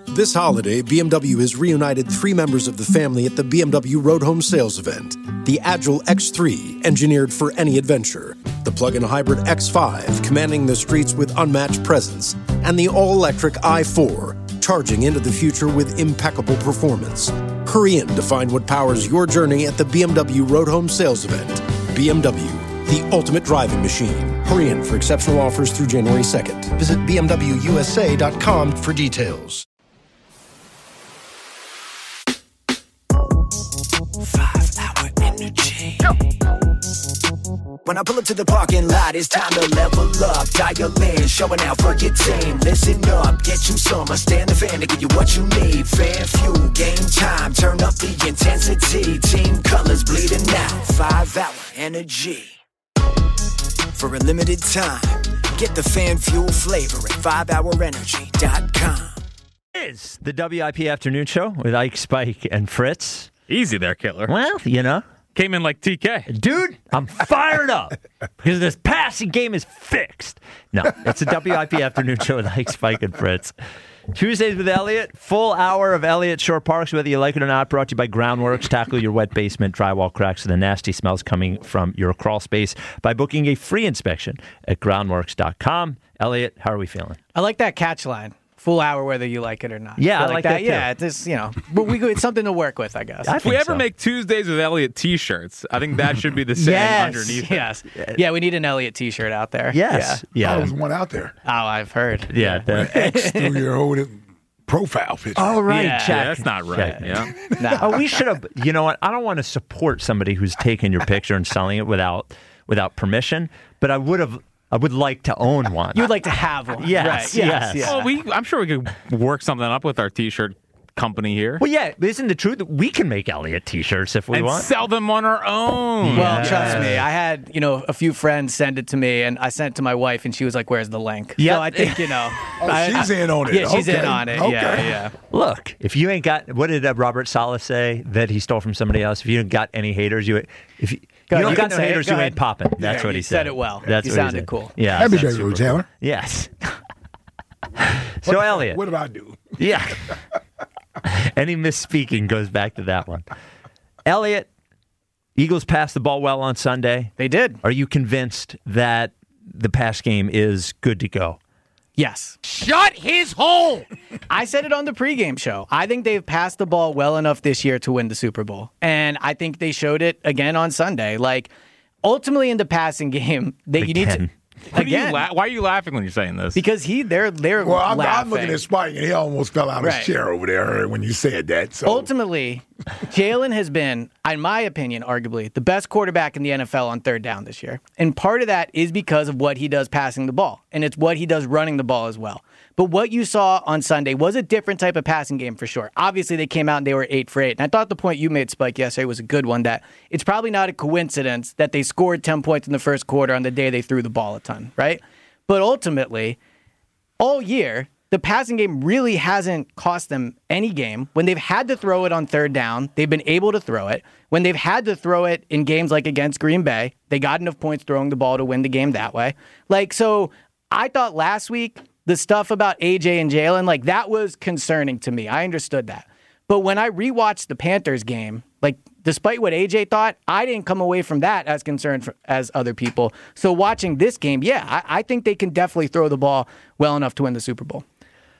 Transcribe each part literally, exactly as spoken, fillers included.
This holiday, B M W has reunited three members of the family at the B M W Road Home Sales event. The Agile X three, engineered for any adventure. The plug-in hybrid X five, commanding the streets with unmatched presence. And the all-electric i four, charging into the future with impeccable performance. Hurry in to find what powers your journey at the B M W Road Home Sales event. B M W, the ultimate driving machine. Hurry in for exceptional offers through January second. Visit B M W U S A dot com for details. Five-hour energy. When I pull up to the parking lot, it's time to level up. Dial in, showing out for your team. Listen up, get you some. I stand the fan to give you what you need. Fan fuel, game time. Turn up the intensity. Team colors bleeding out. Five-hour energy. For a limited time, get the fan fuel flavor at five hour energy dot com. It's the W I P Afternoon Show with Ike, Spike, and Fritz. Easy there, Kittler. Well, you know. Came in like T K. Dude, I'm fired up because this passing game is fixed. No, it's the W I P Afternoon Show with Ike, Spike, and Fritz. Tuesdays with Elliot, full hour of Elliott Shore Parks, whether you like it or not, brought to you by Groundworks. Tackle your wet basement drywall cracks and the nasty smells coming from your crawl space by booking a free inspection at groundworks dot com. Elliot, how are we feeling? I like that catch line. Full hour, whether you like it or not. Yeah, I, I like like that. that too. Yeah, it's you know, but we it's something to work with, I guess. I If we think ever so. make Tuesdays with Elliot T-shirts, I think that should be the saying yes, underneath. yes, it. yeah. We need an Elliot T-shirt out there. Yes. Yeah. Yeah. Oh, there's one out there. Oh, I've heard. Yeah. the- X through your whole profile picture. oh, right. Yeah. Check. Yeah, that's not right. Check. Yeah. Nah. Oh, we should have. You know what? I don't want to support somebody who's taking your picture and selling it without without permission, but I would have. I would like to own one. You would like to have one. Yes, right. yes. Yeah. Well, we, I'm sure we could work something up with our T-shirt company here Well, yeah. Isn't the truth that we can make Elliot T-shirts if we and want? sell them on our own. Well, Yeah. trust me, I had, you know, a few friends send it to me, and I sent it to my wife, and she was like, where's the link? Yeah. So I think, you know. Oh, I- she's I- in on it. Yeah, she's Okay. in on it. Okay. Yeah, yeah. Look, if you ain't got, what did uh, Robert Saleh say that he stole from somebody else? If you ain't got any haters, you if you, Go you ahead, don't you got can no say it. haters, Go you ahead. ain't popping. That's Yeah, what he you said. said it well. That's You what he sounded said. cool. Yeah. Happy that's day, super Taylor. cool. Yes. So Elliot, What did I do? yeah. Any misspeaking goes back to that one. Elliot, Eagles passed the ball well on Sunday. They did. Are you convinced that the pass game is good to go? Yes. Shut his hole! I said it on the pregame show. I think they've passed the ball well enough this year to win the Super Bowl. And I think they showed it again on Sunday. Like, ultimately in the passing game, that you need to. Again. What are you Again. la- why are you laughing when you're saying this? Because he, they're, they're Well, I'm, laughing. I'm looking at Spike, and he almost fell out of Right. his chair over there when you said that. So Ultimately, Jalen has been, in my opinion, arguably the best quarterback in the N F L on third down this year. And part of that is because of what he does passing the ball, and it's what he does running the ball as well. But what you saw on Sunday was a different type of passing game for sure. Obviously, they came out and they were eight for eight. And I thought the point you made, Spike, yesterday was a good one, that it's probably not a coincidence that they scored ten points in the first quarter on the day they threw the ball a ton, right? But ultimately, all year, the passing game really hasn't cost them any game. When they've had to throw it on third down, they've been able to throw it. When they've had to throw it in games like against Green Bay, they got enough points throwing the ball to win the game that way. Like, so I thought last week, the stuff about A J and Jalen, like, that was concerning to me. I understood that. But when I rewatched the Panthers game, like, despite what A J thought, I didn't come away from that as concerned for, as other people. So watching this game, yeah, I, I think they can definitely throw the ball well enough to win the Super Bowl.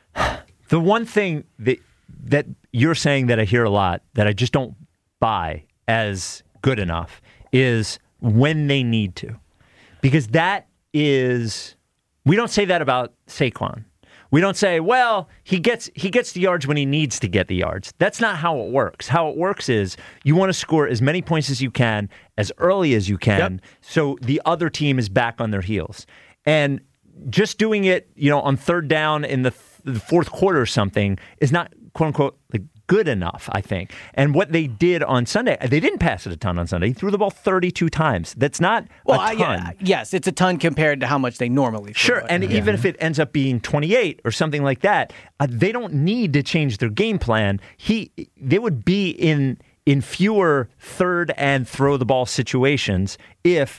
The one thing that that you're saying that I hear a lot that I just don't buy as good enough is when they need to. Because that is, we don't say that about Saquon. We don't say, well, he gets he gets the yards when he needs to get the yards. That's not how it works. How it works is you want to score as many points as you can, as early as you can, yep. So the other team is back on their heels. And just doing it, you know, on third down in the, th- the fourth quarter or something is not, quote unquote, like, good enough, I think. And what they did on Sunday, they didn't pass it a ton on Sunday. He threw the ball thirty-two times. That's not well, a ton. I, yeah, yes, it's a ton compared to how much they normally throw Sure, it. and yeah. even if it ends up being twenty-eight or something like that, uh, they don't need to change their game plan. He, they would be in in fewer third and throw the ball situations if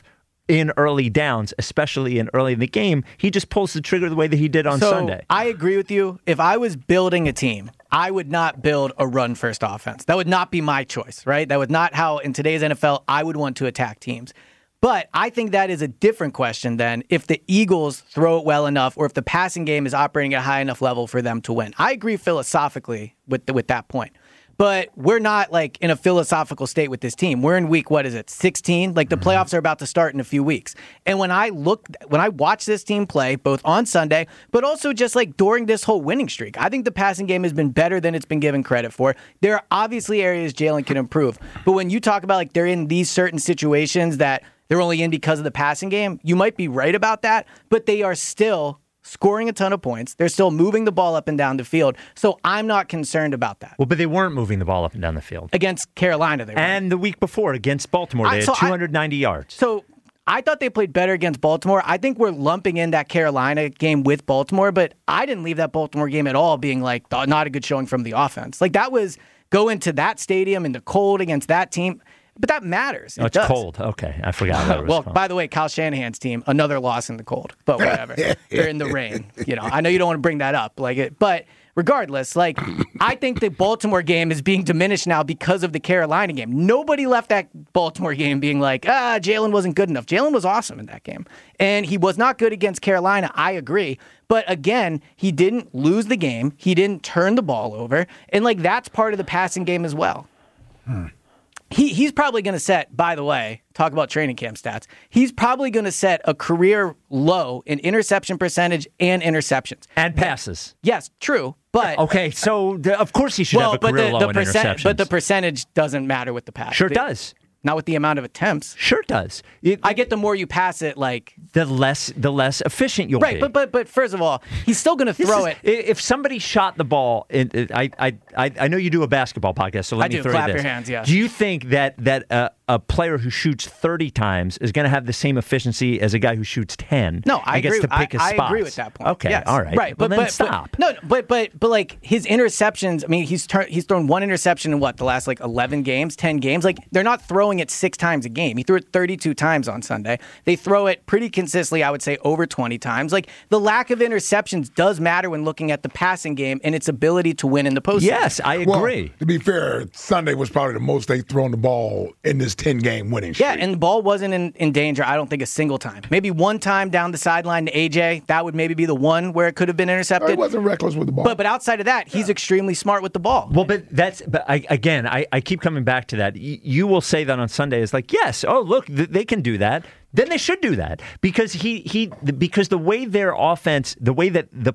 in early downs, especially in early in the game, he just pulls the trigger the way that he did on so Sunday. I agree with you. If I was building a team, I would not build a run-first offense. That would not be my choice, right? That would not how, in today's N F L, I would want to attack teams. But I think that is a different question than if the Eagles throw it well enough or if the passing game is operating at a high enough level for them to win. I agree philosophically with with that point. But we're not like in a philosophical state with this team. We're in week, what is it, sixteen? Like the playoffs are about to start in a few weeks. And when I look, when I watch this team play, both on Sunday, but also just like during this whole winning streak, I think the passing game has been better than it's been given credit for. There are obviously areas Jalen can improve. But when you talk about like they're in these certain situations that they're only in because of the passing game, you might be right about that, but they are still scoring a ton of points. They're still moving the ball up and down the field. So I'm not concerned about that. Well, but they weren't moving the ball up and down the field. Against Carolina, they were. And the week before against Baltimore, they I, had so two hundred ninety I, yards. So I thought they played better against Baltimore. I think we're lumping in that Carolina game with Baltimore, but I didn't leave that Baltimore game at all being like not a good showing from the offense. Like that was go into that stadium in the cold against that team. But that matters. It oh, it's does. cold. Okay, I forgot. That it was well, cold. by the way, Kyle Shanahan's team, another loss in the cold. But whatever, they're in the rain. You know, I know you don't want to bring that up, like it, but regardless, like I think the Baltimore game is being diminished now because of the Carolina game. Nobody left that Baltimore game being like, ah, Jalen wasn't good enough. Jalen was awesome in that game, and he was not good against Carolina. I agree. But again, he didn't lose the game. He didn't turn the ball over, and like that's part of the passing game as well. Hmm. He he's probably going to set, by the way, talk about training camp stats. He's probably going to set a career low in interception percentage and interceptions. And passes. Yes, true. But okay, so the, of course he should well, have a career the, low the in percent, interceptions. But the percentage doesn't matter with the pass. Sure the, does. Not with the amount of attempts. Sure does. It, I get the more you pass it, like the less the less efficient you'll right, be. Right, but but but first of all, he's still going to throw is, it. If somebody shot the ball, in, I I I I know you do a basketball podcast, so let I me do. throw Clap you this. your hands. Yeah. Do you think that that uh, a player who shoots thirty times is going to have the same efficiency as a guy who shoots ten? No, I and gets agree. to pick his I, I spots? agree with that point. Okay, yes. all right, right. Well, but then but, stop. But, no, but but but like his interceptions. I mean, he's tur- he's thrown one interception in what the last like eleven games, ten games. Like they're not throwing it six times a game. He threw it thirty-two times on Sunday. They throw it pretty consistently. I would say over twenty times. Like the lack of interceptions does matter when looking at the passing game and its ability to win in the postseason. Yes, I agree. Well, to be fair, Sunday was probably the most they've thrown the ball in this ten-game winning streak. Yeah, and the ball wasn't in, in danger, I don't think, a single time. Maybe one time down the sideline to A J. That would maybe be the one where it could have been intercepted. He wasn't reckless with the ball. But but outside of that, he's yeah. extremely smart with the ball. Well, but that's but I, again, I, I keep coming back to that. Y- you will say that on Sunday is like, yes, oh look, th- they can do that. Then they should do that because he he because the way their offense, the way that the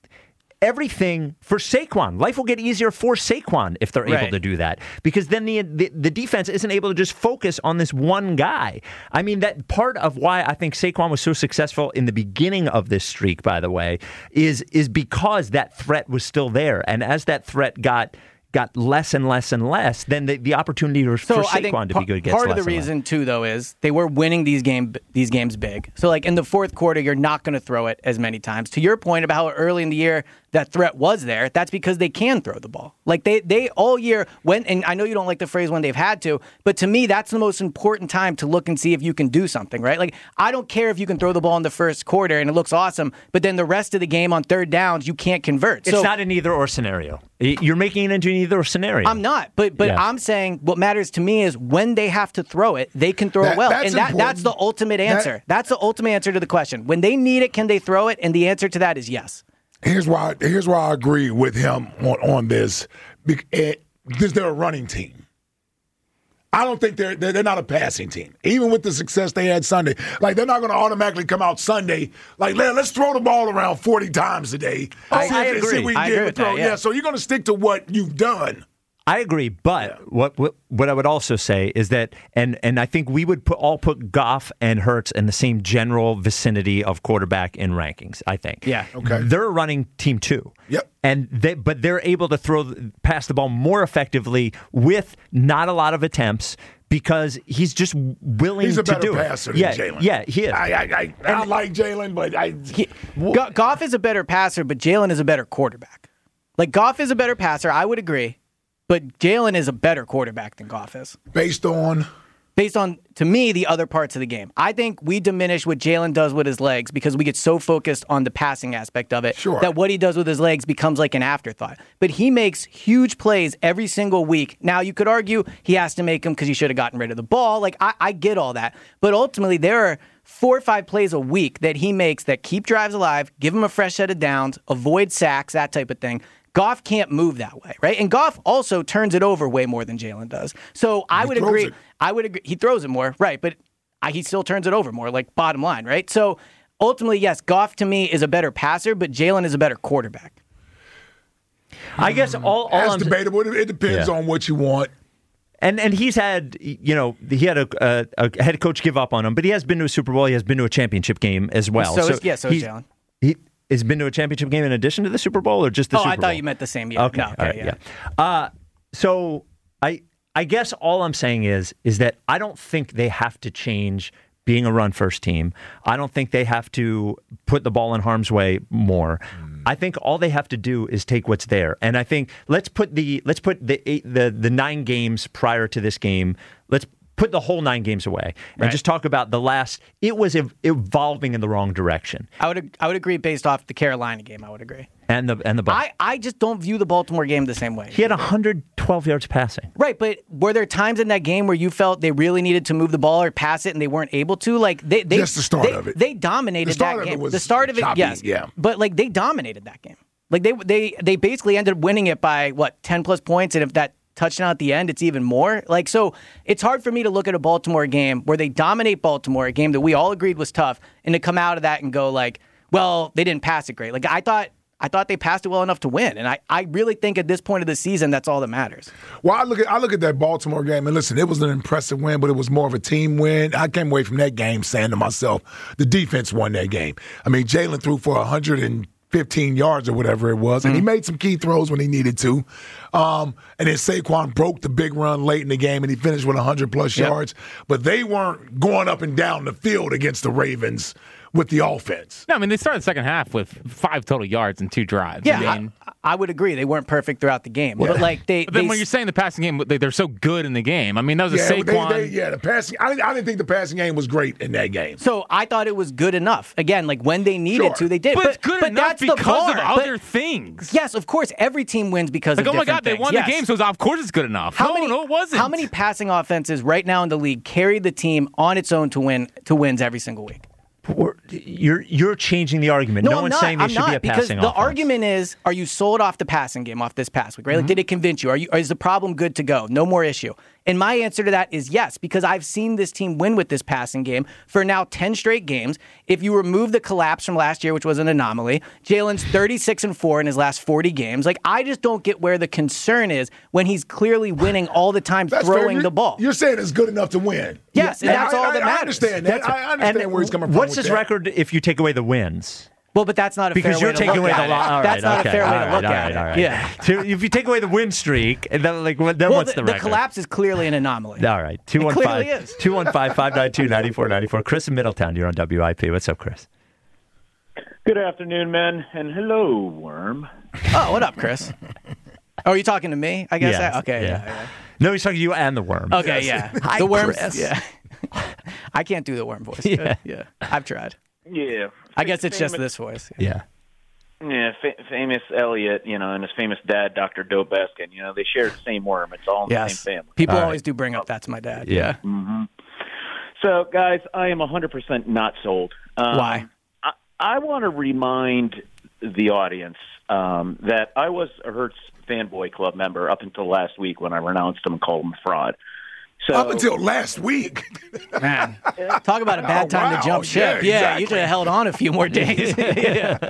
everything for Saquon, life will get easier for Saquon if they're right. able to do that because then the, the the defense isn't able to just focus on this one guy. I mean, that part of why I think Saquon was so successful in the beginning of this streak, by the way, is is because that threat was still there, and as that threat got. got less and less and less, then the, the opportunity for, so for Saquon to pa- be good gets part less of the and reason less. too, though, is they were winning these game these games big. So like in the fourth quarter, you're not going to throw it as many times. To your point about how early in the year that threat was there, that's because they can throw the ball. Like they they all year went, and I know you don't like the phrase when they've had to, but to me that's the most important time to look and see if you can do something, right? Like I don't care if you can throw the ball in the first quarter and it looks awesome, but then the rest of the game on third downs you can't convert. It's so, not an either or scenario. You're making it into an either or scenario. I'm not, but but Yeah. I'm saying what matters to me is when they have to throw it, they can throw That- it well, that's and that, that's the important. ultimate That- answer. that's the ultimate answer to the question. When they need it, can they throw it? And the answer to that is yes. Here's why. Here's why I agree with him on, on this. Because they're a running team. I don't think they're they're not a passing team. Even with the success they had Sunday, like they're not going to automatically come out Sunday like let's throw the ball around forty times a day. I- See I if- see if agree. we can I get agree it with to throw. that, yeah. yeah. So you're going to stick to what you've done. I agree, but what, what what I would also say is that, and and I think we would put, all put Goff and Hurts in the same general vicinity of quarterback in rankings. I think. Yeah. Okay. They're a running team too. Yep. And they, but they're able to throw pass the ball more effectively with not a lot of attempts because he's just willing He's a to better do passer it. than Yeah, Jalen. yeah, he is. I I, I, I like Jalen, but I He, Go- Goff is a better passer, but Jalen is a better quarterback. Like Goff is a better passer, I would agree, but Jalen is a better quarterback than Goff is. based on based on, to me, the other parts of the game. I think we diminish what Jalen does with his legs because we get so focused on the passing aspect of it Sure. that what he does with his legs becomes like an afterthought. But he makes huge plays every single week. Now, you could argue he has to make them because he should have gotten rid of the ball. Like, I, I get all that. But ultimately, there are four or five plays a week that he makes that keep drives alive, give him a fresh set of downs, avoid sacks, that type of thing. Goff can't move that way, right? And Goff also turns it over way more than Jalen does. So I He would throws agree. it. I would agree. He throws it more, right? But I, he still turns it over more, like bottom line, right? So ultimately, yes, Goff to me is a better passer, but Jalen is a better quarterback. I guess all, all That's I'm debatable. It, it depends Yeah. on what you want. And and he's had, you know, he had a, a, a head coach give up on him, but he has been to a Super Bowl. He has been to a championship game as well. So is- yeah, so is he- Jalen. He has been to a championship game in addition to the Super Bowl, or just the Oh, Super I Bowl? thought you meant the same year. Okay, No, okay, all right, yeah. yeah. Uh, so I I guess all I'm saying is is that I don't think they have to change being a run first team. I don't think they have to put the ball in harm's way more. Mm. I think all they have to do is take what's there. And I think let's put the let's put the eight, the the nine games prior to this game. Let's put the whole nine games away and Right. just talk about the last. It was ev- evolving in the wrong direction. I would I would agree based off the Carolina game. I would agree. And the and the I, I just don't view the Baltimore game the same way. he had one hundred twelve yards passing. Right, but were there times in that game where you felt they really needed to move the ball or pass it and they weren't able to? Like they, they Just the start they, of it. They dominated The start that of it game. was the start of it, choppy, yes, yeah. But like they dominated that game. Like they they they basically ended up winning it by what ten plus points, and if that touchdown at the end, it's even more. Like so, it's hard for me to look at a Baltimore game where they dominate Baltimore, a game that we all agreed was tough, and to come out of that and go like, well, they didn't pass it great. Like I thought. I thought they passed it well enough to win, and I, I really think at this point of the season, that's all that matters. Well, I look at I look at that Baltimore game, and listen, it was an impressive win, but it was more of a team win. I came away from that game saying to myself, the defense won that game. I mean, Jalen threw for one hundred fifteen yards or whatever it was, and Mm-hmm. he made some key throws when he needed to. Um, and then Saquon broke the big run late in the game, and he finished with one hundred plus Yep. yards. But they weren't going up and down the field against the Ravens with the offense. No, I mean, they started the second half with five total yards and two drives. Yeah, I mean, I, I would agree. They weren't perfect throughout the game, but like they. but then they when you're saying the passing game, they, they're so good in the game. I mean, that was a Yeah, Saquon. they, they, yeah, the passing. I, I didn't think the passing game was great in that game. so I thought it was good enough. Again, like when they needed Sure. to, they did. but, but it's good but enough that's the because of bar. But- other things. Yes, of course. Every team wins because Like, of oh my different God, they things. won Yes. the game, so of course it's good enough. How no, many, no, it wasn't. How many passing offenses right now in the league carry the team on its own to win to wins every single week? We're- You're you're changing the argument. No, No I'm one's not. saying they I'm should not, be a because passing the offense. argument is: are you sold off the passing game off this past week? Right? Mm-hmm. Like, did it convince you? Are you? Is the problem good to go? No more issue. And my answer to that is yes, because I've seen this team win with this passing game for now ten straight games. If you remove the collapse from last year, which was an anomaly, Jalen's thirty-six and four in his last forty games. Like, I just don't get where the concern is when he's clearly winning all the time, That's fair. throwing You're- the ball. You're saying it's good enough to win. Yes, and that's I, all I, that I matters. understand that. I understand And where he's coming from. What's with his that. record if you take away the wins? Well, but that's not a Because fair you're way to taking look away at the it. lot. That's not okay. a fair way all to right, look all at right, it. all right. Yeah. So if you take away the win streak, and then like then Well, what's the, the the record? collapse is clearly an anomaly. All right, two It one clearly five is. two one five five nine two ninety four ninety four. Chris in Middletown, you're on W I P. What's up, Chris? Good afternoon, men, and hello, Worm. Oh, what up, Chris? Oh, are you talking to me? I guess. Yes, I, okay. yeah. Yeah. No, he's talking to you and the worm. yeah. Okay. Yeah. Hi, the worm. Chris. Yeah. I can't do the worm voice. Yeah. Yeah. I've tried. Yeah. I guess it's just famous, this voice. Yeah. Yeah, fa- famous Elliot, you know, and his famous dad, Doctor Joe Beskin. You know, they share the same worm. It's all in Yes. the same family. People All right. always do bring up that's my dad. Yeah. So, guys, I am one hundred percent not sold. Um, Why? I, I want to remind the audience um, that I was a Hertz Fanboy Club member up until last week when I renounced him and called him a fraud. So, Up until last week. Man, talk about a bad Oh, time wow. to jump ship. Yeah, Yeah, exactly. you should have held on a few more days. yeah.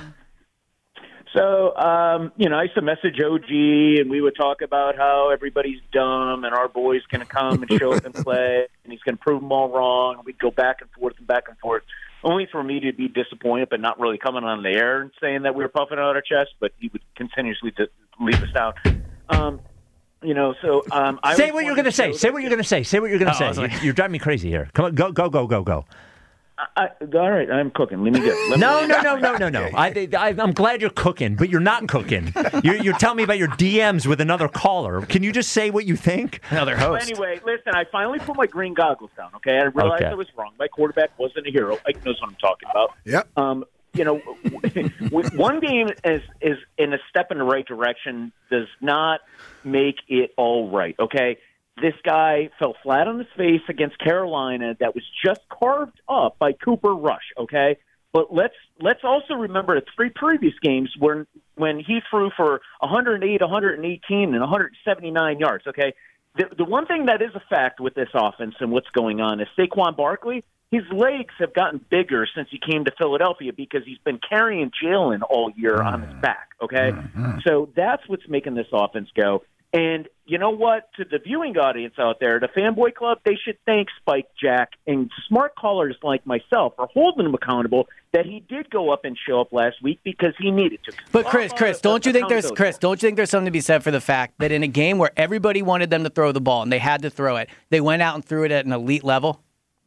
So, um, you know, I used to message O G, and we would talk about how everybody's dumb, and our boy's going to come and show up and play, and he's going to prove them all wrong. And we'd go back and forth and back and forth, only for me to be disappointed, but not really coming on the air and saying that we were puffing out our chest, but he would continuously to leave us down. Um, you know, so um, I Say was what you're wanting going to say. show Say that- what you're going to say. Say what you're going to Oh, I say. was like- You're, you're driving me crazy here. Come on, go, go, go, go, go. I, all right, I'm cooking. Let me get. Let No, me, no, no, no, no, no. I, I, I'm glad you're cooking, but you're not cooking. You're, you're telling me about your D Ms with another caller. Can you just say what you think? Another Well, host. anyway, listen, I finally put my green goggles down, okay? I realized Okay. I was wrong. My quarterback wasn't a hero. Ike knows what I'm talking about. Yep. Um, you know, one game is, is in a step in the right direction does not make it all right, okay? This guy fell flat on his face against Carolina that was just carved up by Cooper Rush, okay? But let's let's also remember the three previous games when when he threw for one hundred eight, one hundred eighteen, and one hundred seventy-nine yards, okay? The, the one thing that is a fact with this offense and what's going on is Saquon Barkley, his legs have gotten bigger since he came to Philadelphia because he's been carrying Jalen all year on his back, okay? Mm-hmm. So that's what's making this offense go. And you know what? To the viewing audience out there, the Fanboy Club, they should thank Spike Jack and smart callers like myself for holding him accountable that he did go up and show up last week because he needed to. But Chris, Chris, don't you think there's Chris? Don't you think there's something to be said for the fact that in a game where everybody wanted them to throw the ball and they had to throw it, they went out and threw it at an elite level?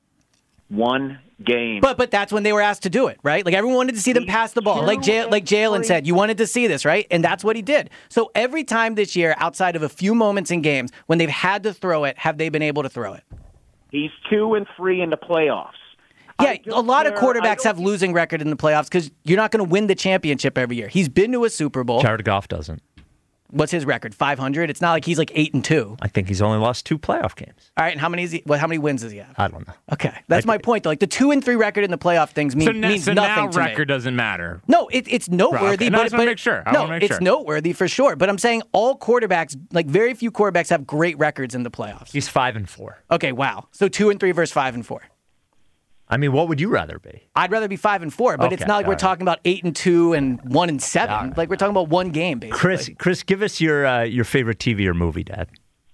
One game. But but that's when they were asked to do it, right? Like everyone wanted to see them pass the ball. Like Jay, like Jalen said, you wanted to see this, right? And that's what he did. So every time this year, outside of a few moments in games when they've had to throw it, have they been able to throw it? He's two and three in the playoffs. Yeah, a lot of quarterbacks have losing record in the playoffs because you're not going to win the championship every year. He's been to a Super Bowl. Jared Goff doesn't. What's his record? five hundred? It's not like he's like eight and two. I think he's only lost two playoff games. All right, and how many is he, what, how many wins does he have? I don't know. Okay, that's my point. Though. Like the two and three record in the playoff things mean, So, na- means so nothing now to record me. doesn't matter. No, it, it's noteworthy. Right, okay. No, I but just wanna but- make sure. I no, wanna make it's sure. noteworthy for sure. But I'm saying all quarterbacks, like very few quarterbacks, have great records in the playoffs. He's five and four. Okay, wow. So two and three versus five and four. I mean, what would you rather be? I'd rather be five and four, but Okay, it's not like all we're right. talking about eight and two and one and seven. All right. Like we're talking about one game, basically. Chris, Chris, give us your uh, your favorite T V or movie, Dad.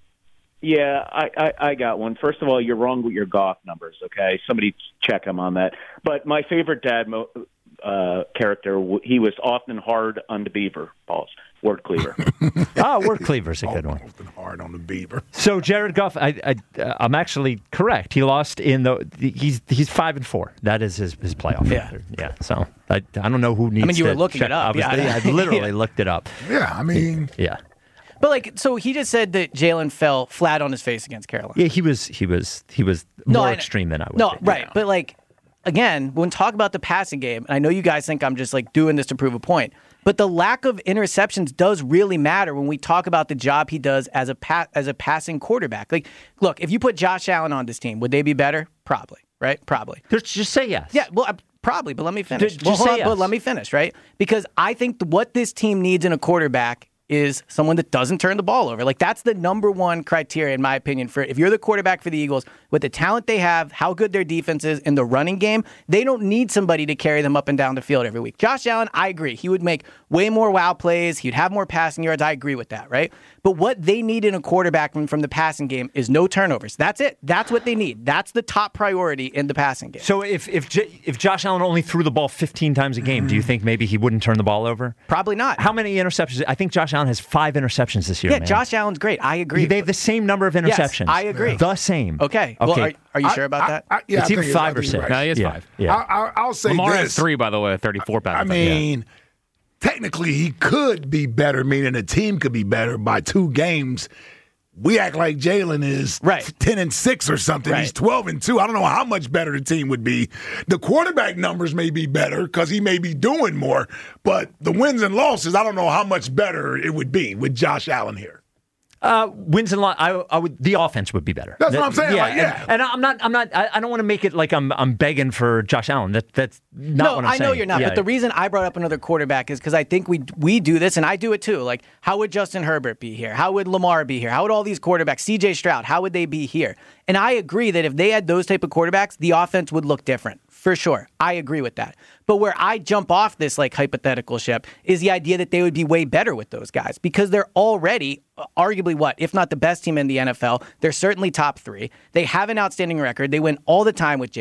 Yeah, I, I, I got one. First of all, you're wrong with your Goff numbers, okay? Somebody check him on that. But my favorite dad mo- uh, character, he was often hard on the beaver balls. Word cleaver. Oh, Word Cleaver's a good one. Often hard on the beaver. So Jared Goff, I, I, uh, I'm actually correct. He lost in the. He's he's five and four. That is his, his playoff Yeah. record. Yeah. So I, I don't know who needs. mean, you to were looking check. it up. I, was, Yeah. I literally Yeah. looked it up. Yeah, I mean, Yeah. But like, so he just said that Jalen fell flat on his face against Carolina. Yeah. He was he was he was No, more I- extreme than I would. No, be. right. But like, again, when talk about the passing game, and I know you guys think I'm just like doing this to prove a point, but the lack of interceptions does really matter when we talk about the job he does as a pa- as a passing quarterback. Like, look, if you put Josh Allen on this team, would they be better? Probably, right? Probably. Just, just say yes. Yeah, well, uh, probably, but let me finish. Just well, hold say on, yes. but let me finish, right? Because I think th- what this team needs in a quarterback is someone that doesn't turn the ball over. Like, that's the number one criteria, in my opinion, for if you're the quarterback for the Eagles, with the talent they have, how good their defense is in the running game, they don't need somebody to carry them up and down the field every week. Josh Allen, I agree. He would make way more wow plays. He'd have more passing yards. I agree with that, right? But what they need in a quarterback from, from the passing game is no turnovers. That's it. That's what they need. That's the top priority in the passing game. So if if J- if Josh Allen only threw the ball fifteen times a game, do you think maybe he wouldn't turn the ball over? Probably not. How many interceptions? I think Josh Allen has five interceptions this year. Yeah, man. Josh Allen's great. I agree. They have the same number of interceptions. I agree. The same. Okay. Well, Okay. are, are you I- sure about I- that? I- yeah, It's I either think five I or think you're six. right. No, he is yeah. five. Yeah. I, I, I'll say Lamar this. has three, by the way, thirty-four passes. I mean, technically, he could be better, meaning the team could be better by two games. We act like Jalen is Right. ten and six or something. Right. He's twelve and two. I don't know how much better the team would be. The quarterback numbers may be better because he may be doing more, but the wins and losses, I don't know how much better it would be with Josh Allen here. Uh, wins and losses. I, I would. The offense would be better. That's what I'm saying, Yeah, like, yeah. And, and I'm not. I'm not. I, I don't want to make it like I'm. I'm begging for Josh Allen. That that's not no, what I'm I saying. know you're not. Yeah. But the reason I brought up another quarterback is because I think we we do this, and I do it too. Like, how would Justin Herbert be here? How would Lamar be here? How would all these quarterbacks, C J Stroud, how would they be here? And I agree that if they had those type of quarterbacks, the offense would look different. For sure. I agree with that. But where I jump off this like hypothetical ship is the idea that they would be way better with those guys because they're already uh, arguably what, if not the best team in the N F L, they're certainly top three. They have an outstanding record. They win all the time with Jalen.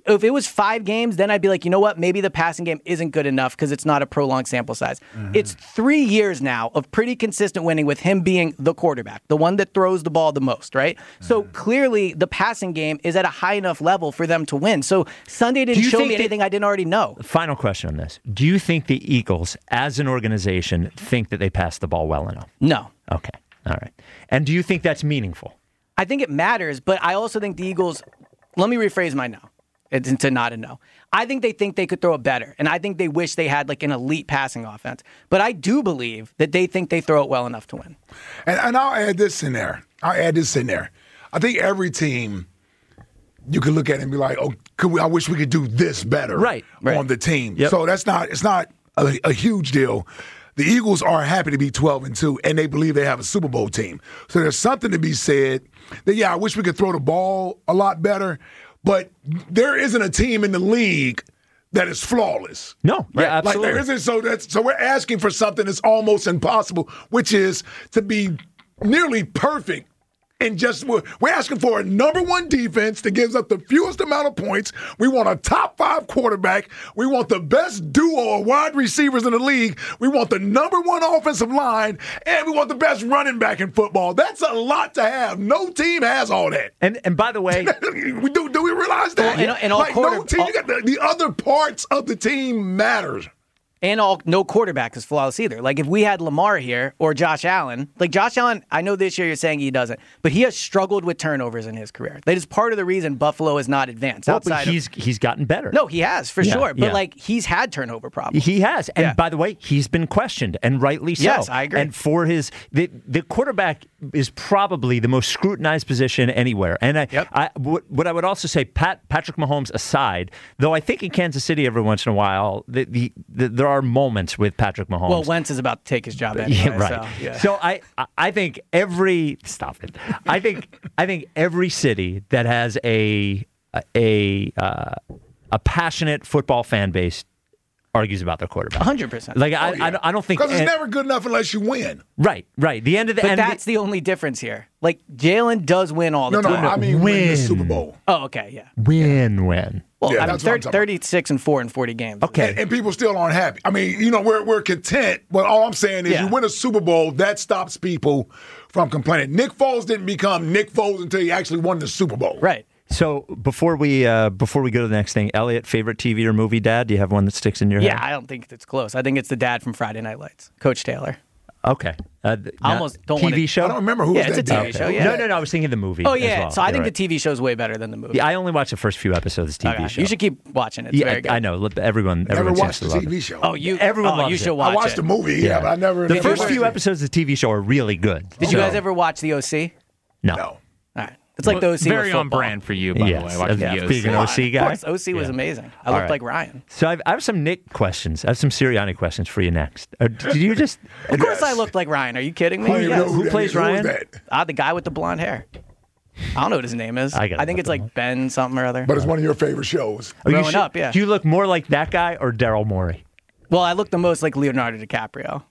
If it was five games, then I'd be like, you know what? Maybe the passing game isn't good enough because it's not a prolonged sample size. Mm-hmm. It's three years now of pretty consistent winning with him being the quarterback, the one that throws the ball the most, right? Mm-hmm. So clearly the passing game is at a high enough level for them to win. So Sunday didn't show me anything that, I didn't already know. Final question on this. Do you think the Eagles, as an organization, think that they pass the ball well enough? No. Okay. All right. And do you think that's meaningful? I think it matters, but I also think the Eagles, let me rephrase my no. It's to not a no. I think they think they could throw it better, and I think they wish they had like an elite passing offense. But I do believe that they think they throw it well enough to win. And, and I'll add this in there. I'll add this in there. I think every team, you can look at it and be like, oh, could we, I wish we could do this better right, right. on the team. Yep. So that's not, it's not a, a huge deal. The Eagles are happy to be twelve and two, and they believe they have a Super Bowl team. So there's something to be said that, yeah, I wish we could throw the ball a lot better, but there isn't a team in the league that is flawless. No, right? Yeah, absolutely. Like there isn't, so that's so we're asking for something that's almost impossible, which is to be nearly perfect. And just we're, we're asking for a number one defense that gives up the fewest amount of points. We want a top five quarterback. We want the best duo of wide receivers in the league. We want the number one offensive line, and we want the best running back in football. That's a lot to have. No team has all that. And and by the way, we do do we realize that? Well, and, and all like quarter, no team, all, you got the, the other parts of the team matters. And all no quarterback is flawless either. Like if we had Lamar here or Josh Allen, like Josh Allen, I know this year you're saying he doesn't, but he has struggled with turnovers in his career. That is part of the reason Buffalo is not advanced. Well, outside but he's of, he's gotten better. No, he has for yeah, sure. But yeah. like he's had turnover problems. He has, and yeah. by the way, he's been questioned, and rightly so. Yes, I agree. And for his the the quarterback is probably the most scrutinized position anywhere. And I, yep. I what, what I would also say, Pat Patrick Mahomes aside, though I think in Kansas City every once in a while, the, the, the there are moments with Patrick Mahomes. Well, Wentz is about to take his job anyway. Yeah, right. So, yeah. so I, I think every stop it. I think I think every city that has a a uh, a passionate football fan base argues about their quarterback. one hundred percent. Like I, oh, yeah. I, I don't think because it's and, never good enough unless you win. Right, right. The end of the but end. that's the, the only difference here. Like Jalen does win all the no, time. No, I mean win. win the Super Bowl. Oh, okay, yeah. Win, yeah. win. Well, yeah, I mean, thirty, thirty-six and four in forty games. Okay, and, and people still aren't happy. I mean, you know, we're we're content, but all I'm saying is, yeah. you win a Super Bowl, that stops people from complaining. Nick Foles didn't become Nick Foles until he actually won the Super Bowl. Right. So before we uh, before we go to the next thing, Elliot, favorite T V or movie dad? Do you have one that sticks in your yeah, head? Yeah, I don't think it's close. I think it's the dad from Friday Night Lights, Coach Taylor. Okay. Uh, I almost don't T V want to, show? I don't remember who yeah, was it's that a T V dad. show, yeah. No, no, no. I was thinking the movie. Oh, yeah. Well. So I You're think right. the T V show is way better than the movie. Yeah, I only watched the first few episodes of the T V okay. show. You should keep watching it. It's yeah, very good. I know. Everyone, never everyone watched seems the to T love V it. show. Oh, you, everyone oh, loves you it. should watch I watched it. the movie, yeah, yeah. but I never. The never first watched few it. episodes of the T V show are really good. Did so. you guys ever watch the O C? No. No. All right. It's like the O C Very with on football. brand for you, by yes. the way. Watching Yeah. the O C. Being an O C guy. Of course, O C was Yeah. amazing. I All looked right. like Ryan. So I've, I have some Nick questions. I have some Sirianni questions for you next. Uh, did you just? Of course Yes. I looked like Ryan. Are you kidding I don't me? even Yes. know Who that plays is. Who was Ryan? that? Ah, the guy with the blonde hair. I don't know what his name is. I I, gotta think look it's him like Ben something or other. But it's one of your favorite shows. Oh, you Growing should- up, yeah. Do you look more like that guy or Daryl Morey? Well, I look the most like Leonardo DiCaprio.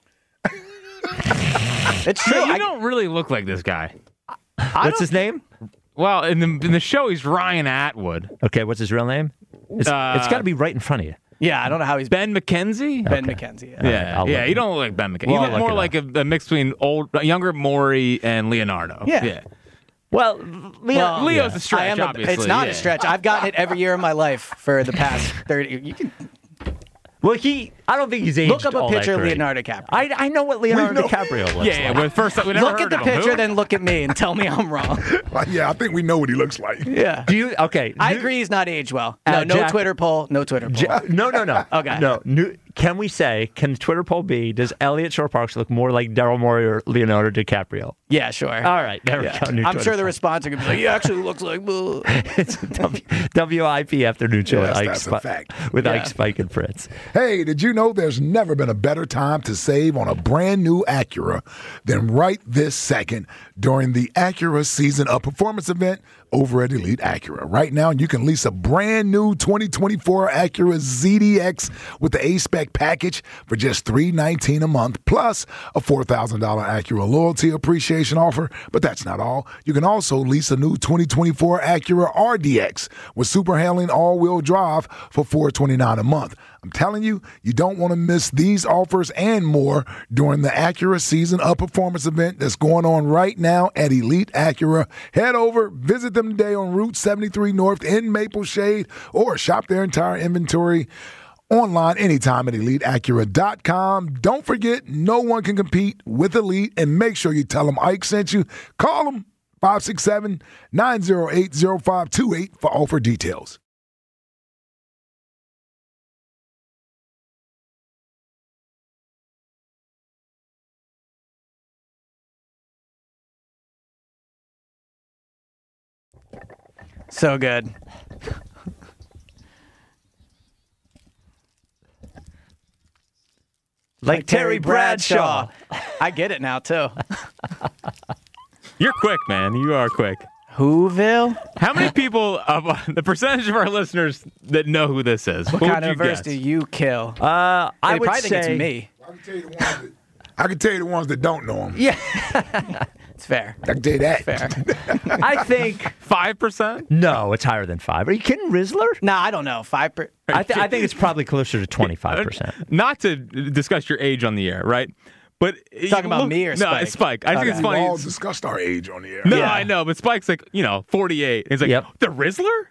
It's true. No, you I, don't really look like this guy. I What's don't- his name? Well, in the in the show, he's Ryan Atwood. Okay, what's his real name? It's, Uh, it's got to be right in front of you. Yeah, I don't know how he's Ben McKenzie? Ben Okay. McKenzie. Yeah. Yeah, I'll yeah. look You it don't look like Ben McKenzie. Well, you I'll look look more it like a, a mix between old, younger Maury and Leonardo. Yeah. yeah. Well, Leo, Well, Leo's yeah. a stretch, I am a- obviously. it's not yeah. a stretch. I've gotten it every year of my life for the past thirty. You can Well, he. I don't think he's aged look up a all that picture of great. Leonardo DiCaprio. I, I know what Leonardo know- DiCaprio looks Yeah, yeah. like. Well, first, we never look heard at the of him. picture, Who? then look at me and tell me I'm wrong. Like, yeah, I think we know what he looks like. Yeah. Do you? Okay. I new- agree he's not aged well. Uh, No, no Jack- Twitter poll. No Twitter poll. Ja- no, no, no. Okay. No. New, can we say? Can Twitter poll be? Does Elliot Shore Parks look more like Daryl Morey or Leonardo DiCaprio? Yeah, sure. All right. There Yeah. we go. New I'm Twitter sure the poll. response are going to be like, he actually looks like. Boo. It's w, W I P afternoon show Yes, with, Ike, that's a Spi- fact. with Yeah. Ike Spike and Fritz. Hey, did you know there's never been a better time to save on a brand new Acura than right this second during the Acura Season of Performance event over at Elite Acura. Right now, you can lease a brand new twenty twenty-four Acura Z D X with the A-Spec package for just three hundred nineteen dollars a month, plus a four thousand dollars Acura loyalty appreciation appreciation offer, but that's not all. You can also lease a new twenty twenty-four Acura R D X with super handling all-wheel drive for four hundred twenty-nine dollars a month. I'm telling you, you don't want to miss these offers and more during the Acura Season Up Performance event that's going on right now at Elite Acura. Head over, visit them today on Route seventy-three North in Maple Shade, or shop their entire inventory online anytime at elite acura dot com. Don't forget, no one can compete with Elite, and make sure you tell them Ike sent you. Call them five six seven, nine oh eight, oh five two eight for offer details. So good. Like Terry Bradshaw. I get it now, too. You're quick, man. You are quick. Whoville? How many people, of uh, the percentage of our listeners that know who this is? What Who kind would of you verse guess? do you kill? Uh, I They would probably say think it's me. I can tell you the ones that, I can tell you the ones that don't know him. Yeah. It's fair. I can tell you that. Fair. I think Five percent? no, it's higher than five. Are you kidding, Rizzler? Nah, I don't know. Five per- I, th- I think it's probably closer to twenty-five percent. Not to discuss your age on the air, right? But Talking about me or No, Spike? it's Spike. I think Okay. it's We funny. all discussed our age on the air. No, Yeah. I know, but Spike's like, you know, forty-eight. He's like, Yep. the Rizzler?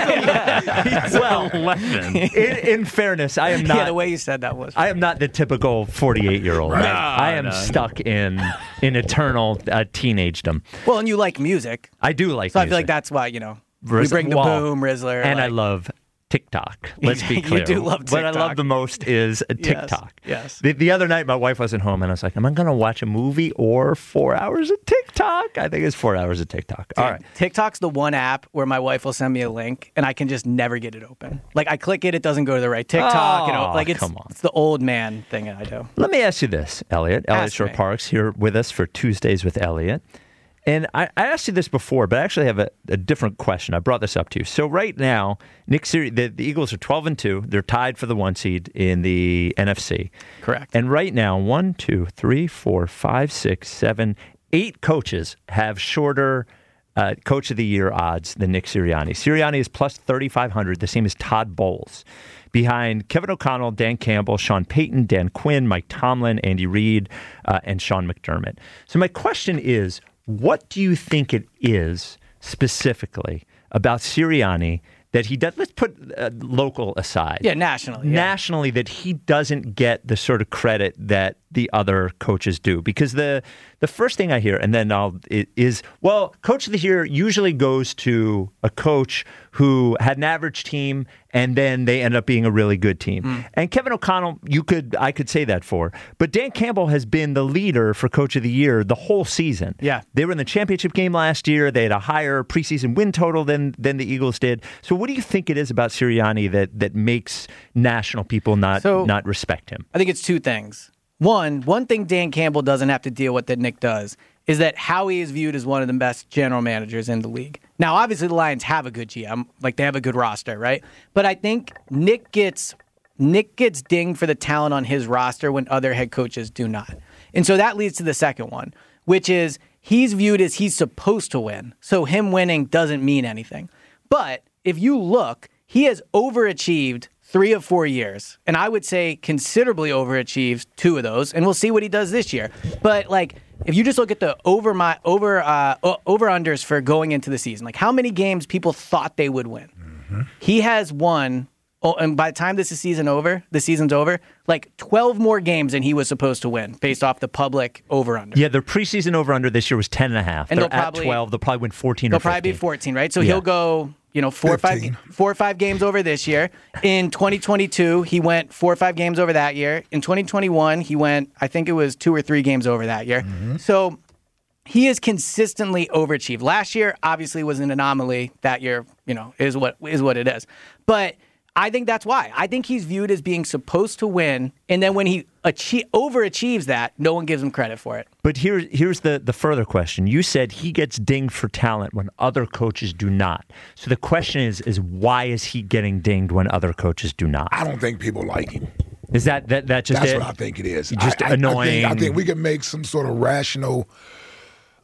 He's Well, eleven. in, in fairness, I am not. yeah, the way you said that was. I am not the typical forty-eight-year-old. Right. I am No, no. stuck in in eternal uh, teenagedom. Well, and you like music. I do like So I music. feel like that's why, you know, we Riz- bring the well, boom, Rizzler. and I like- love TikTok. Let's be You clear. do love What I love TikTok. the most is TikTok. yes. The, the other night, my wife wasn't home, and I was like, "Am I going to watch a movie or four hours of TikTok?" I think it's four hours of TikTok. All right. TikTok's the one app where my wife will send me a link and I can just never get it open. Like I click it, it doesn't go to the right TikTok. you know, Oh, like it's come on. it's the old man thing that I do. Let me ask you this, Elliot. Elliot Ask Shore me. Parks here with us for Tuesdays with Elliot. And I, I asked you this before, but I actually have a, a different question. I brought this up to you. So right now, Nick Siri, the, the Eagles are twelve and two. They're tied for the one seed in the N F C. Correct. And right now, one, two, three, four, five, six, seven, eight coaches have shorter uh, Coach of the Year odds than Nick Sirianni. Sirianni is plus thirty-five hundred, the same as Todd Bowles. Behind Kevin O'Connell, Dan Campbell, Sean Payton, Dan Quinn, Mike Tomlin, Andy Reid, uh, and Sean McDermott. So my question is, what do you think it is specifically about Sirianni that he does? Let's put uh, local aside. Yeah, nationally. Yeah. Nationally, that he doesn't get the sort of credit that the other coaches do. Because the the first thing I hear, and then I'll is, well, Coach of the Year usually goes to a coach who had an average team, and then they end up being a really good team. Mm. And Kevin O'Connell, you could I could say that for, but Dan Campbell has been the leader for Coach of the Year the whole season. Yeah. They were in the championship game last year. They had a higher preseason win total than than the Eagles did. So what do you think it is about Sirianni that that makes national people not So- not respect him? I think it's two things. One, one thing Dan Campbell doesn't have to deal with that Nick does is that Howie is viewed as one of the best general managers in the league. Now, obviously, the Lions have a good G M, like they have a good roster, right? But I think Nick gets Nick gets dinged for the talent on his roster when other head coaches do not. And so that leads to the second one, which is he's viewed as he's supposed to win. So him winning doesn't mean anything. But if you look, he has overachieved three of four years. And I would say considerably overachieved two of those. And we'll see what he does this year. But like, if you just look at the over my over uh, over unders for going into the season, like how many games people thought they would win, mm-hmm. he has won. Oh, and by the time this is season over, the season's over, like twelve more games than he was supposed to win based off the public over under. Yeah, their preseason over under this year was ten and a half. And They're they'll probably- at twelve. They'll probably win fourteen They'll or fifteen. probably be fourteen, right? So Yeah. he'll go, you know, four or five, fifteen. four or five games over this year. In twenty twenty-two, he went four or five games over that year. In twenty twenty-one, he went, I think it was two or three games over that year. Mm-hmm. So he has consistently overachieved. Last year, obviously, was an anomaly. That year, you know, is what is what it is. But I think that's why. I think he's viewed as being supposed to win, and then when he achieve, overachieves that, no one gives him credit for it. But here's here's the, the further question. You said he gets dinged for talent when other coaches do not. So the question is is why is he getting dinged when other coaches do not? I don't think people like him. Is that that, that just That's it? what I think it is. Just I, I- annoying. I think, I think we can make some sort of rational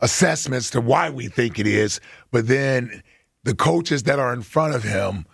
assessments to why we think it is, but then the coaches that are in front of him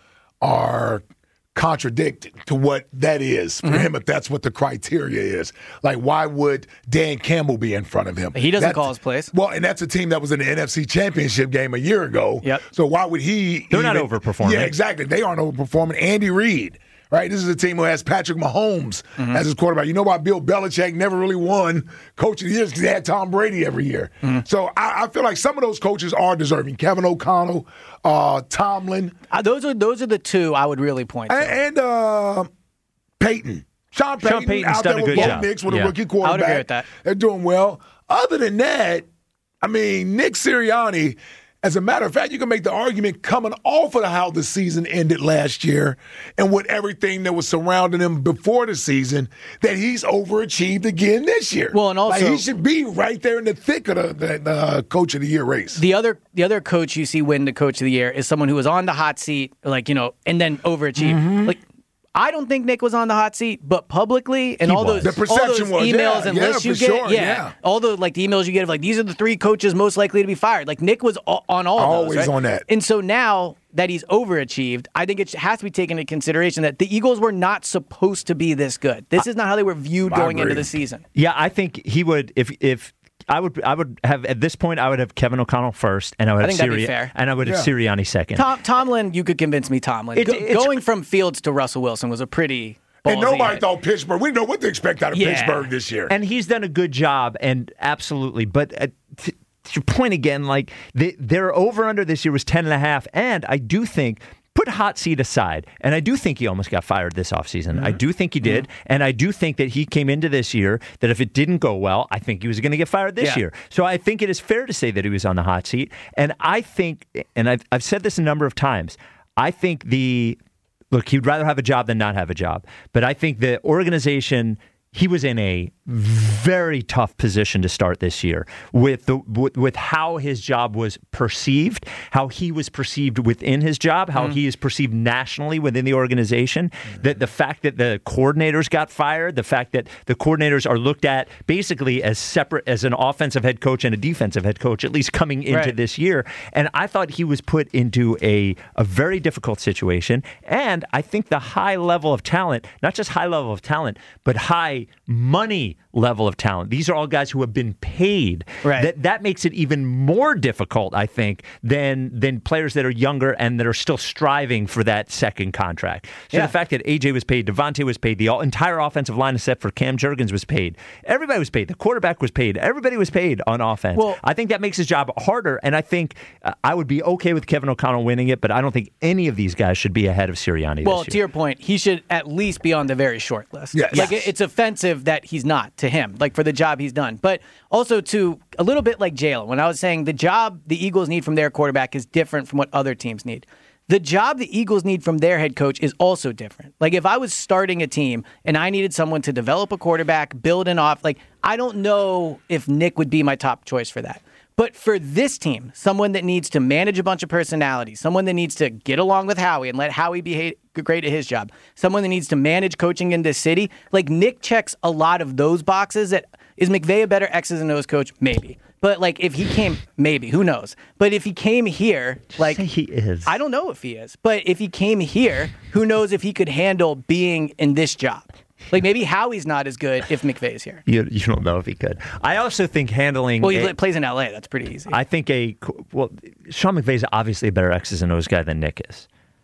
are contradict to what that is for mm-hmm. him, if that's what the criteria is. Like, why would Dan Campbell be in front of him? He doesn't that's, call his plays. Well, and that's a team that was in the N F C Championship game a year ago. Yep. So why would he? They're even, not overperforming. Yeah, exactly. They aren't overperforming. Andy Reid. Right, this is a team who has Patrick Mahomes mm-hmm. as his quarterback. You know why Bill Belichick never really won Coach of the Year? Because he had Tom Brady every year. Mm-hmm. So I, I feel like some of those coaches are deserving. Kevin O'Connell, uh, Tomlin. Uh, those are those are the two I would really point to. And, and uh, Peyton. Sean Payton, Sean Payton's out done there a with good both job. Knicks with Yeah. a rookie quarterback. I would agree with that. They're doing well. Other than that, I mean, Nick Sirianni, as a matter of fact, you can make the argument coming off of how the season ended last year and with everything that was surrounding him before the season, that he's overachieved again this year. Well, and also like, he should be right there in the thick of the, the, the uh, Coach of the Year race. The other the other coach you see win the Coach of the Year is someone who was on the hot seat, like, you know, and then overachieved. Mm-hmm. Like, I don't think Nick was on the hot seat, but publicly and He all was. those, The perception all those was, emails yeah, and yeah, lists you for get, sure, yeah, yeah. all the like the emails you get of like these are the three coaches most likely to be fired. Like Nick was o- on all of Always those, right? on that. And so now that he's overachieved, I think it has to be taken into consideration that the Eagles were not supposed to be this good. This is not how they were viewed I going agree. into the season. Yeah, I think he would if if I would I would have at this point I would have Kevin O'Connell first, and I would I have think that'd be Siri- fair. and I would have Yeah. Sirianni second. Tom, Tomlin, you could convince me. Tomlin It's- Go- it's- going from Fields to Russell Wilson was a pretty. And ballsy nobody hit. thought Pittsburgh. We didn't know what to expect out of Yeah. Pittsburgh this year. And he's done a good job, and absolutely. But uh, to, to your point again, like they, their over under this year was ten and a half, and I do think. Put hot seat aside, and I do think he almost got fired this offseason. Mm-hmm. I do think he did, mm-hmm. and I do think that he came into this year that if it didn't go well, I think he was going to get fired this Yeah. year. So I think it is fair to say that he was on the hot seat, and I think, and I've, I've said this a number of times, I think the, look, he'd rather have a job than not have a job, but I think the organization, he was in a very tough position to start this year with the with, with how his job was perceived, how he was perceived within his job, how mm-hmm. he is perceived nationally within the organization. Mm-hmm. That the fact that the coordinators got fired, the fact that the coordinators are looked at basically as separate as an offensive head coach and a defensive head coach, at least coming into right. this year. And I thought he was put into a a very difficult situation. And I think the high level of talent, not just high level of talent, but high money level of talent. These are all guys who have been paid. Right. That that makes it even more difficult, I think, than than players that are younger and that are still striving for that second contract. So Yeah. the fact that A J was paid, Devontae was paid, the all, entire offensive line is set for Cam Jurgens was paid. Everybody was paid. The quarterback was paid. Everybody was paid on offense. Well, I think that makes his job harder, and I think uh, I would be okay with Kevin O'Connell winning it, but I don't think any of these guys should be ahead of Sirianni Well, this year. to your point, he should at least be on the very short list. Yes. Like, Yes. it- it's offensive that he's not to him, like for the job he's done. But also to a little bit like Jalen, when I was saying the job the Eagles need from their quarterback is different from what other teams need. The job the Eagles need from their head coach is also different. Like if I was starting a team and I needed someone to develop a quarterback, build an off, like I don't know if Nick would be my top choice for that. But for this team, someone that needs to manage a bunch of personalities, someone that needs to get along with Howie and let Howie be ha- great at his job, someone that needs to manage coaching in this city, like Nick checks a lot of those boxes. That is McVay a better X's and O's coach? Maybe. But like if he came, maybe, who knows? But if he came here, like say he is. I don't know if he is. But if he came here, who knows if he could handle being in this job? Like maybe Howie's not as good if McVay's here. You, you don't know if he could. I also think handling. Well, he a- plays in L A. That's pretty easy. I think a well, Sean McVay's obviously a better X's and O's guy than Nick is.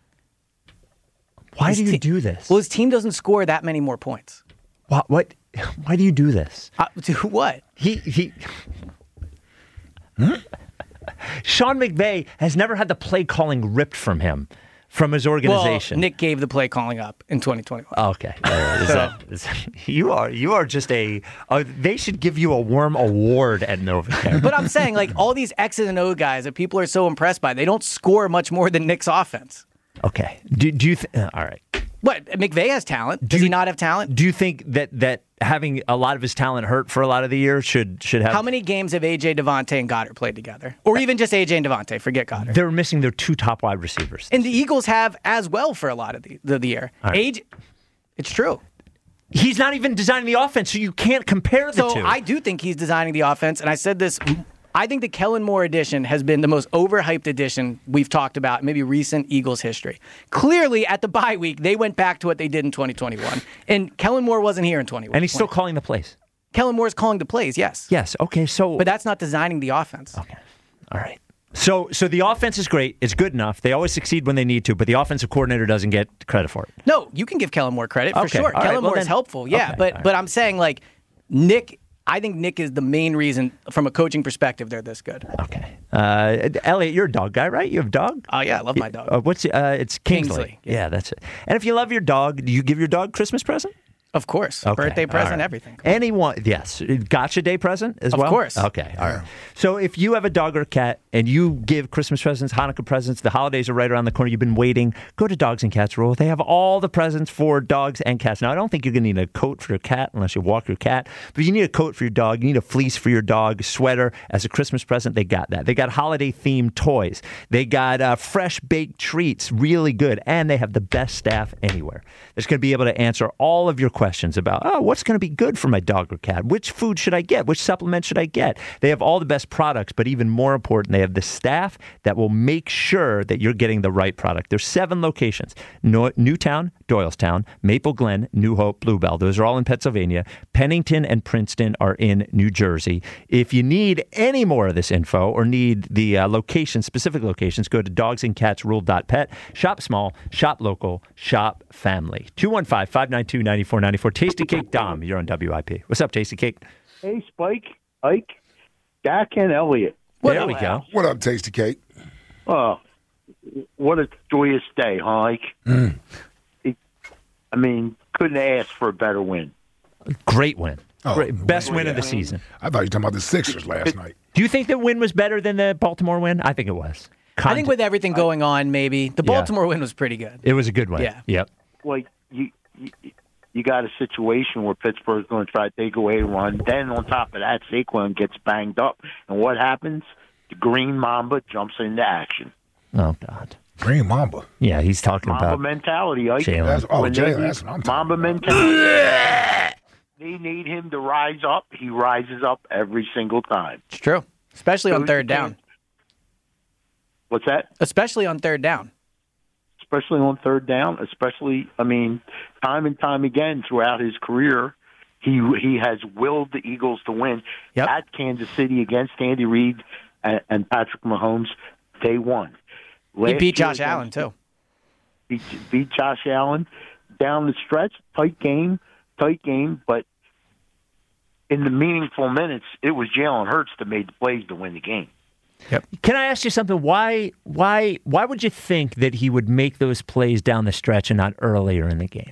Why His do you te- do this? Well, his team doesn't score that many more points. What? What? Why do you do this? Uh, to what? He he. Sean McVay has never had the play calling ripped from him, from his organization. Well, Nick gave the play calling up in twenty twenty-one. Okay, All right. Is that, is, you are you are just a. Uh, they should give you a Worm Award at Novacare. But I'm saying, like, all these X's and O guys that people are so impressed by, they don't score much more than Nick's offense. Okay. Do do you? Th- uh, all right. What? McVay has talent. Does you- he not have talent? Do you think that that having a lot of his talent hurt for a lot of the year should should have? How many games have A J, Devontae, and Goddard played together? Or even just A J and Devontae, forget Goddard. They're missing their two top wide receivers. And the Eagles have as well for a lot of the, the, the year. right. A J, it's true. He's not even designing the offense, so you can't compare the So two. I do think he's designing the offense, and I said this I think the Kellen Moore edition has been the most overhyped edition we've talked about in maybe recent Eagles history. Clearly, at the bye week, they went back to what they did in twenty twenty-one, and Kellen Moore wasn't here in twenty-one. And he's still calling the plays. Kellen Moore's calling the plays, yes. Yes, okay, so... But that's not designing the offense. Okay, all right. So so the offense is great. It's good enough. They always succeed when they need to, but the offensive coordinator doesn't get credit for it. No, you can give Kellen Moore credit, for Okay, sure. all right, Kellen well Moore is then- helpful, yeah. okay, but all right. but I'm saying, like, Nick... I think Nick is the main reason, from a coaching perspective, they're this good. Okay. Uh, Elliot, you're a dog guy, right? You have a dog? Oh, yeah, I love my dog. Uh, what's uh, It's Kingsley. Kingsley, Yeah. yeah. that's it. And if you love your dog, do you give your dog Christmas present? Of course. Okay, Birthday all present, right. everything. Anyone, yes. Gotcha day present as Of well? course. Okay, all right. So if you have a dog or a cat and you give Christmas presents, Hanukkah presents, the holidays are right around the corner, you've been waiting, go to Dogs and Cats Rule. They have all the presents for dogs and cats. Now, I don't think you're going to need a coat for your cat unless you walk your cat, but you need a coat for your dog. You need a fleece for your dog, sweater as a Christmas present. They got that. They got holiday-themed toys. They got uh, fresh baked treats, really good, and they have the best staff anywhere. That's going to be able to answer all of your questions about, oh, what's going to be good for my dog or cat? Which food should I get? Which supplement should I get? They have all the best products, but even more important, they have the staff that will make sure that you're getting the right product. There's seven locations: no- Newtown, Doylestown, Maple Glen, New Hope, Bluebell. Those are all in Pennsylvania. Pennington and Princeton are in New Jersey. If you need any more of this info or need the uh, location, specific locations, go to dogs and cats rule dot pet. Shop small, shop local, shop family. two one five, five nine two, nine four nine four. Tasty Cake Dom, you're on W I P. What's up, Tasty Cake? Hey, Spike, Ike, Dak, and Elliot. There we go. What up, Tasty Cake? Oh, what a joyous day, huh, Ike? Mm. It, I mean, couldn't ask for a better win. Great win. Oh, Great. Best win yeah. of the season. I thought you were talking about the Sixers last night. Do you think the win was better than the Baltimore win? I think it was. I think with everything going on, maybe. The Yeah. Baltimore win was pretty good. It was a good win. Yeah. Yep. Like, you, you, you got a situation where Pittsburgh's going to try to take away a run. Then on top of that, Saquon gets banged up. And what happens? The Green Mamba jumps into action. Oh, God. Green Mamba. Yeah, he's talking Mamba about mentality, Ike. Jalen. That's, oh, When they Jalen, need that's what I'm talking Mamba about. mentality. They need him to rise up. He rises up every single time. It's true. Especially on Who's third the down. team? What's that? Especially on third down. Especially on third down, especially, I mean, time and time again throughout his career, he he has willed the Eagles to win. Yep. At Kansas City against Andy Reid and, and Patrick Mahomes, they won. He Last beat year Josh Allen, against- too. Beat, beat Josh Allen down the stretch, tight game, tight game, but in the meaningful minutes, it was Jalen Hurts that made the plays to win the game. Can I ask you something? Why, why, why would you think that he would make those plays down the stretch and not earlier in the game?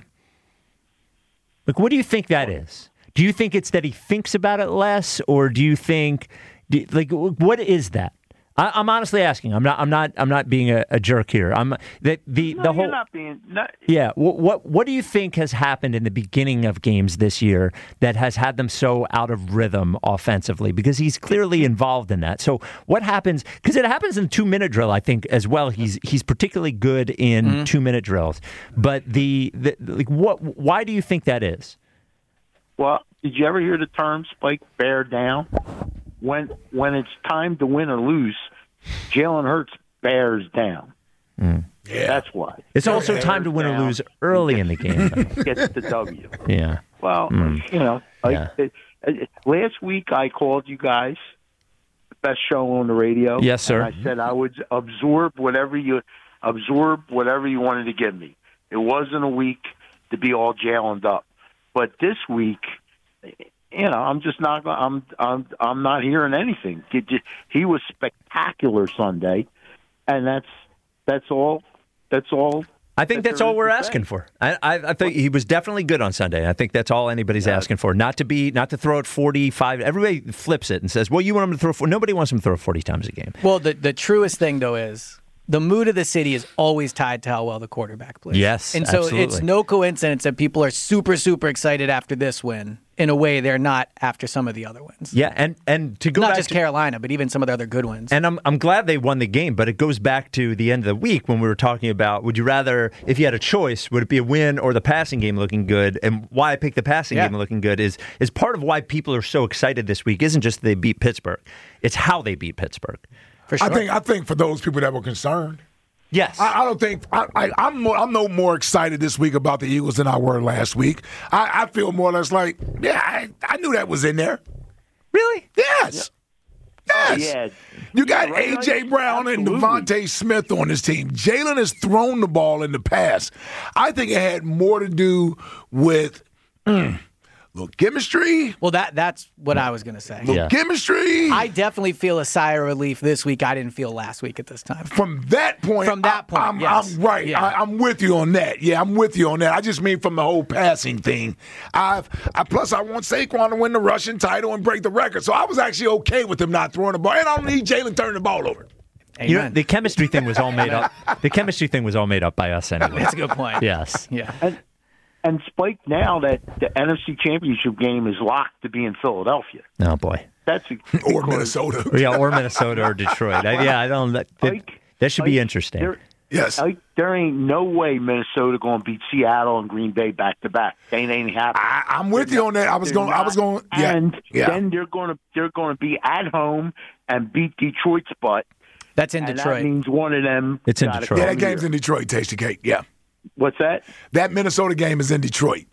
Like, what do you think that is? Do you think it's that he thinks about it less, or do you think, do, like, what is that? I, I'm honestly asking. I'm not. I'm not. I'm not being a, a jerk here. I'm that the No, the you're whole. not being. Not, Yeah. What, what What do you think has happened in the beginning of games this year that has had them so out of rhythm offensively? Because he's clearly involved in that. So what happens? Because it happens in two minute drill, I think, as well. He's he's particularly good in mm-hmm. two minute drills. But the, the like what? Why do you think that is? Well, did you ever hear the term "Spike bear down"? When when it's time to win or lose, Jalen Hurts bears down. Mm. Yeah. That's why. It's also time to win or lose early in the game. Gets the W. Yeah. Well, Mm. you know, like, Yeah. it, it, last week I called you guys the best show on the radio. Yes, sir. And I said I would absorb whatever you absorb whatever you wanted to give me. It wasn't a week to be all Jalened up, but this week, you know, I'm just not. I'm. I'm. I'm not hearing anything. He was spectacular Sunday, and that's that's all. That's all. I think that that's there all is we're to asking say. for. I, I, I think he was definitely good on Sunday. I think that's all anybody's Yeah. asking for. Not to be, not to throw it forty-five. Everybody flips it and says, "Well, you want him to throw." four. Nobody wants him to throw forty times a game. Well, the, the truest thing, though, is the mood of the city is always tied to how well the quarterback plays. Yes, and so absolutely. it's no coincidence that people are super, super excited after this win in a way they're not after some of the other wins. Yeah, and, and to go Not back just to, Carolina, but even some of the other good ones. And I'm I'm glad they won the game, but it goes back to the end of the week when we were talking about, would you rather, if you had a choice, would it be a win or the passing game looking good? And why I picked the passing Yeah. game looking good is is part of why people are so excited this week isn't just they beat Pittsburgh, it's how they beat Pittsburgh. For sure. I think I think for those people that were concerned, Yes. I, I don't think I, I, I'm more, I'm no more excited this week about the Eagles than I were last week. I, I feel more or less like, yeah, I, I knew that was in there. Really? Yes. Yes. yeah. You got Yeah, right, A J. right. Brown and Absolutely. Devontae Smith on this team. Jalen has thrown the ball in the past. I think it had more to do with mm, little chemistry, well, that that's what I was going to say. little Yeah. chemistry. I definitely feel a sigh of relief this week I didn't feel last week at this time. From that point, From that point, I, I'm, yes. I'm right. Yeah. I, I'm with you on that. Yeah, I'm with you on that. I just mean from the whole passing thing. I've I, plus I want Saquon to win the rushing title and break the record. So I was actually okay with him not throwing the ball, and I don't need Jalen turning the ball over. Amen. You know, the chemistry thing was all made up. The chemistry thing was all made up by us anyway. That's a good point. Yes. Yeah. And, and Spike, now that the N F C Championship game is locked to be in Philadelphia. Oh boy. That's Or because Minnesota. Yeah, or Minnesota or Detroit. I, yeah, I don't. That, that, Like- that should be like, interesting. there- Yes. like, there ain't no way Minnesota going to beat Seattle and Green Bay back to back. They ain't happening. I, I'm with you on that. I was They're going. I was not. going. Yeah. And yeah. then they're going to they're going to be at home and beat Detroit's butt. That's in And Detroit. that means one of them. It's in gotta Detroit. yeah, come that game's here. in Detroit. Tasty cake. Yeah. What's that? That Minnesota game is in Detroit.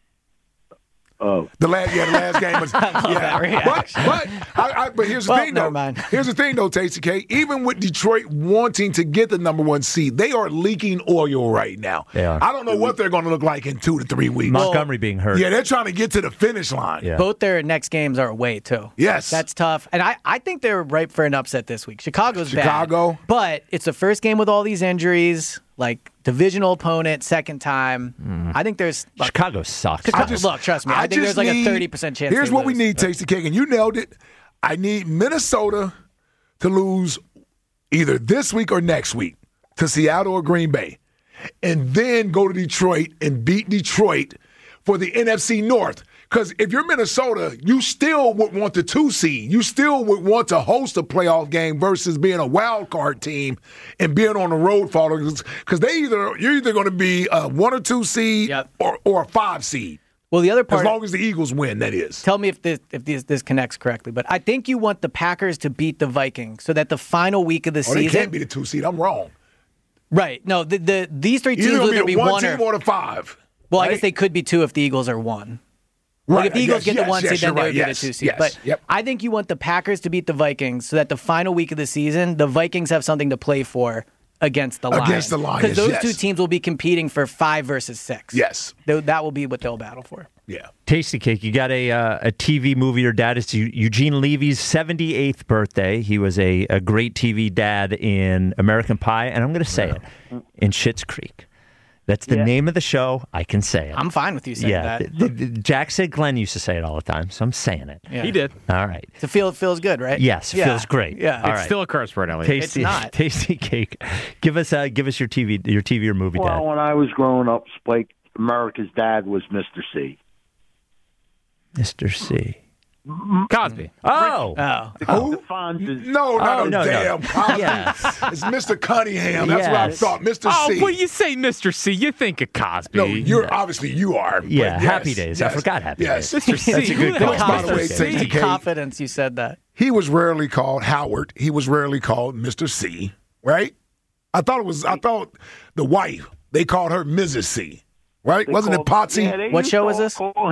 Oh, The last, yeah, the last game was. that yeah, but reaction. but I, I, but here's the Well, thing never though. mind. Here's the thing though, Tasty K. Even with Detroit wanting to get the number one seed, they are leaking oil right now. They are. I don't know what they're going to look like in two to three weeks. Montgomery being hurt. Yeah, they're trying to get to the finish line. Yeah. Both their next games are away, too. Yes. That's tough. And I, I think they're ripe for an upset this week. Chicago's Chicago. bad. But it's the first game with all these injuries, like divisional opponent, second time. Mm. I think there's. Like, Chicago sucks. Chicago- man. look, trust me. I, think just there's like need- a thirty percent chance. Here's they what we lose. need, Tasty Cake, and you nailed it. I need Minnesota to lose either this week or next week to Seattle or Green Bay, and then go to Detroit and beat Detroit for the N F C North. Because if you're Minnesota, you still would want the two seed. You still would want to host a playoff game versus being a wild card team and being on the road for because they either you're either going to be a one or two seed Yep. or or a five seed. Well, the other part. As long as the Eagles win, that is. Tell me if this if this, this connects correctly, but I think you want the Packers to beat the Vikings so that the final week of the Oh, they season. can't be the two seed. I'm wrong. Right. No, the, the these three teams Either will gonna either be be the one one team or. or the five. Well, I right? guess they could be two if the Eagles are one. Right. Like if the Eagles yes, get the yes, one yes, seed, then you're they right. would yes, be the two seed. Yes. But yep. I think you want the Packers to beat the Vikings so that the final week of the season, the Vikings have something to play for against the Lions. Against the Lions, Because those yes. two teams will be competing for five versus six. Yes. Th- That will be what they'll battle for. Yeah. Tasty Cake, you got a uh, a T V movie. Your dad is Eugene Levy's seventy-eighth birthday. He was a, a great T V dad in American Pie, and I'm going to say it, in Schitt's Creek. That's the Yeah. name of the show. I can say it. I'm fine with you saying yeah, that. th- th- Jack said Glenn used to say it all the time, so I'm saying it. Yeah. He did. All right. To feel it feels good, right? Yes, it Yeah. feels great. Yeah. All It's right. still a curse word, Elliot. Tasty, not. Tasty Cake. Give us uh, give us your T V your T V or movie, well, Dad. when I was growing up, Spike, America's dad was Mister C. Mister C. Cosby. Oh. Oh. Who? The Fonz's. No, not Oh, no, no, no. damn Cosby. Yes. It's Mister Cunningham. That's what I Yes. thought. Mister Oh, C. when you say Mister C, you think of Cosby. No, you're obviously you are. but Yeah, yes, Happy Days. I yes, forgot Happy yes. Days. Mister C. That's a Who good the call. hell By is the way, Mister Tasty C? Cake. Confidence you said that. He was rarely called Howard. He was rarely called Mister C. Right? I thought it was. I thought the wife they called her Missus C. Right? They Wasn't it called- Potsy? Yeah, they What used show to was this? call